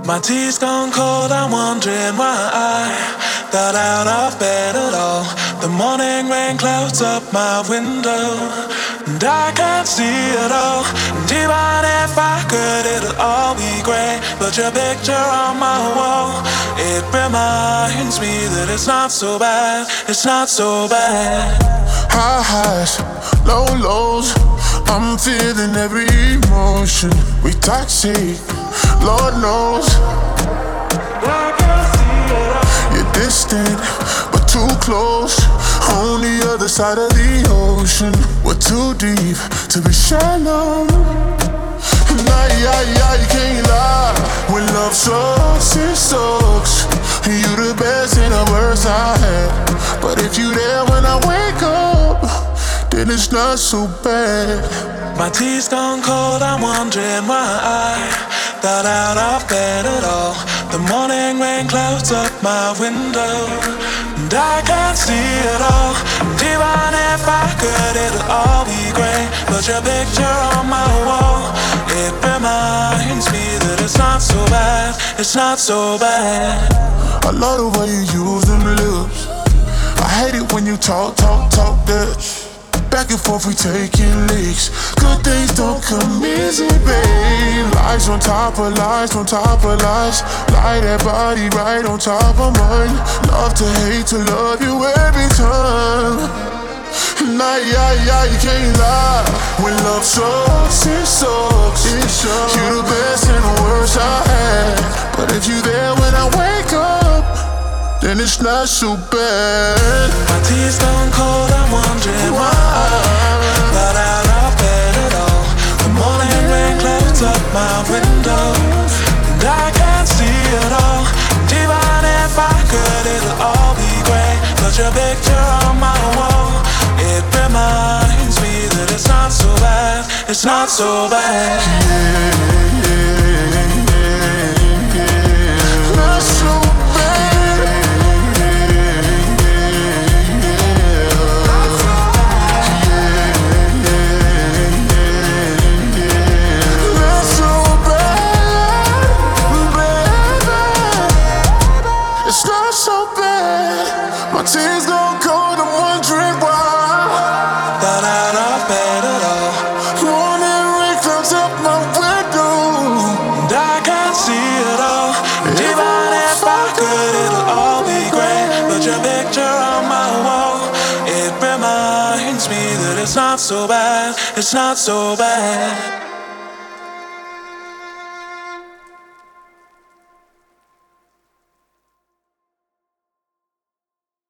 My tea's gone cold, I'm wondering why I got out of bed at all. The morning rain clouds up my window, and I can't see it all. And even if I could, it'll all be grey. But your picture on my wall, it reminds me that it's not so bad, it's not so bad. High highs, low lows, I'm feeling every emotion. We toxic, Lord knows. You're distant, but too close. On the other side of the ocean, we're too deep to be shallow. Nah, you can't lie. When love sucks, it sucks. You the best and the worst I had. But if you there when I wake up, then it's not so bad. My tea's gone cold, I'm wondering why I got out of bed at all. The morning rain clouds up my window, and I can't see it all. And even if I could, it'll all be grey. But your picture on my wall, it reminds me that it's not so bad, it's not so bad. I love the way you use them lips. I hate it when you talk that. Back and forth we taking leaks. Good things don't come easy, babe. Lies on top of lies, on top of lies. Lie that body right on top of mine. Love to hate to love you every time. Nah, you can't lie. When love sucks, it sucks. You the best and the worst I had. But if you there when I wake up, then it's not so bad. My tea's gone cold, I'm wondering why I got out of bed at all. The morning rain clouds up my window, and I can't see it all. And even if I could, it'll all be grey. But your picture on my wall, it reminds me that it's not so bad, it's not so bad. Not so bad. It's not so bad. My tears gone cold, I'm wondering why. Got out of bed at all. Morning rain clouds up my window, And I can't see it all. And even if I could, it'll all be grey. But your picture on my wall, it reminds me that it's not so bad, it's not so bad.